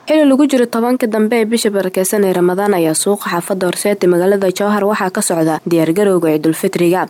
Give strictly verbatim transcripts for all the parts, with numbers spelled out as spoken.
xilli lagu jiro tobanka dambe ee bisha barakeysan ee Ramadaan ayaa suuqa xaafadda Horseed ee magaalada Jowhar waxaa ka socda diyaar garowga Ciidul Fitriga.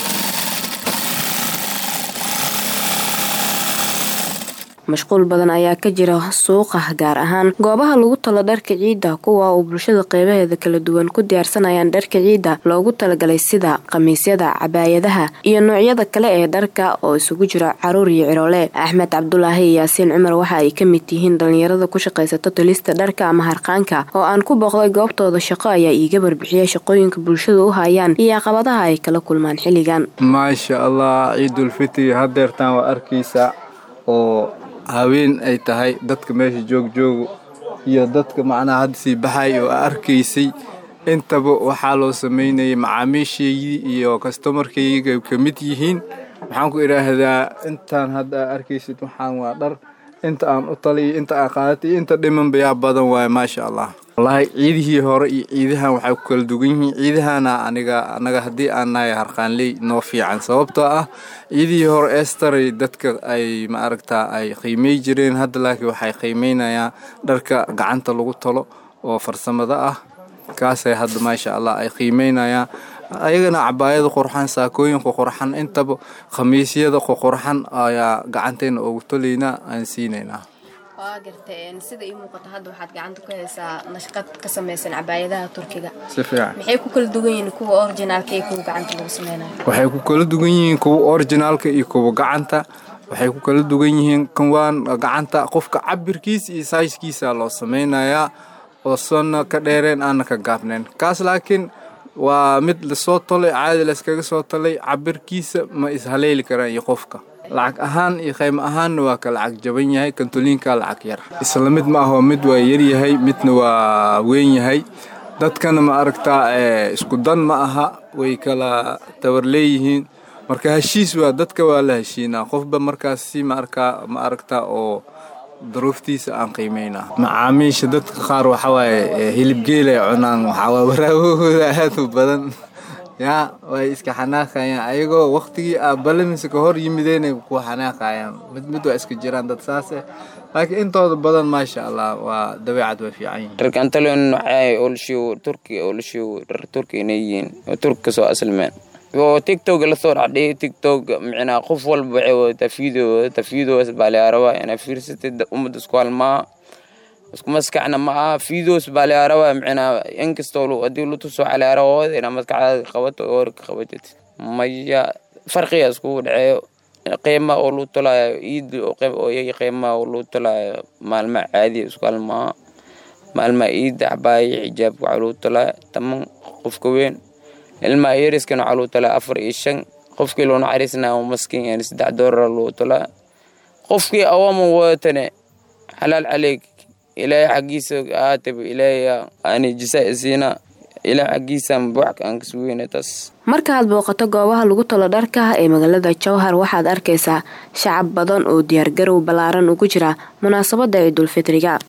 mashquul badan ayaa ka jira suuqa gaar ahaan goobaha lagu talo dharka ciida kuwa oo bulshada qeybaheeda kala duwan ku diyaarsanayaan dharka ciida loogu talagalay sida qamiisyada, cabaayadaha iyo noocyada kale ee dharka oo isugu jira caruur iyo ciroole. Axmed Cabdulaahi iyo Yaasiin Cumar waxa ay ka mid yihiin dhalinyarada ku shaqeysata tolista dharka ama harqaanka oo aan ku booqday goobtooda shaqo ayaa iiga warbixiyay shaqooyinka bulshada u hayaan iyo caqabadaha ay kala kulmaan xilligan. Maasha Allah, Ciidul Fitri hadeertaan waa arkaysa oo haween ay tahay dadka meesha joog joogo iyo dadka macnaha hadda si baxay oo arkaysay intaba waxaa loo sameeyay macaamiisheedii iyo customerkayga ka mid yihiin. waxaan ku iraahdaa intaan hadda arkaysid waxaan waa dhar inta aan u talay inta aan qaadatay inta dhiman baa badan waay. Maasha Allah, wallahi ciidihii hore iyo ciidahan waxay ku kala duwan yihiin. ciidahana aniga anaga hadii aan nahay harqaanley noo fiican sababtoo ah ciidihii hore eestaray dadka ay ma aragtaa ay qiimay jireen, hadda laakiin waxay qiimeynayaan dharka gacanta lagu talo oo farsamada ah kaasay hadda maasha Allah ay qiimeynayaan. ayagana cabaayada qurxan, saakooyinka qurxan, intaba khamiisyada qurxan ayaa gacanteena ugu taleynaa aan siinayna. waa garteen sida ii muuqato hadda waxaad gacanta ku haysaa nashqad ka samaysan cabaayadaha Turkiga. si fiican maxay ku kala duwan yihiin kuwa originalka iyo kuwa gacanta lagu sameeyo? waxay ku kala duwan yihiin kuwa originalka iyo kuwa gacanta. waxay ku kala duwan yihiin kuwan gacanta qofka cabirkiisa iyo size-kiisa loo sameeyaa oo sonna ka dheereen aan ka gaabneen. kaas laakiin waa mid la soo tolay caadi la iskaga soo tolay, cabirkiisa ma is haleeli karaan iyo qofka lacag ahaan iyo qiimo ahaan waa kala lacag jaban yahay. kantolinka lacag yar isla mid ma aha, mid waa yar yahay midna waa weyn yahay. dadkana ma aragtaa isku dan ma aha, way kala tawar leeyihiin. marka heshiis waa dadka waa la heshiina qofba markaas si ma arkaa ma aragtaa oo duruuftiisa aan qiimeynaa. macaamiisha dadka qaar waxa waaye hilib geel ay cunaan, waxa waa waraabahooda aad u badan yaa way iska xanaaqayaan ayagoo waqtigii aabalamisa ka hor yimideen ku xanaaqayaan. mid mid waa iska jiraan dad saas ah, laakiin intooda badan maasha Allah waa dabeecad way fiican yihiin. dharkan talon waxay olshiyo Turki olshiyo dhar Turki inayeen Turki soo asalmeen oo TikTok la soo dhacday. TikTok macna qof walba waxay video video isbaali araba ina fiirsatay umad isku halma isku maskaxna ma videos baali araba macna inkastoo loo adii lu tusoo cali araba ina maskaxda qabato oo qabatay maya farqiga isku dhacayo qiimo oo lu talaayo iid oo qayb oo yahay qiimo oo lu talaayo maalma caadi isku halma maalma iid cabaay xijaab waxa lu talaayo taman qofka weyn ilma yariskana waxa lu talaayo afar iyo shan qofkii loo naxariisnaa oo maskiin yani saddex doolar lu talaayo qofkii awama watane halal عليك إلى حقيسة آتب إلى أنا جزاء زينة إلى حقيسة مبوعك أنك سوينة تس. markaad booqato goobaha lagu talo dharka ee magaalada Jowhar waxaad arkaysaa shacab badan oo diyaar garow balaaran ugu jira munaasabada Ciidul Fitriga.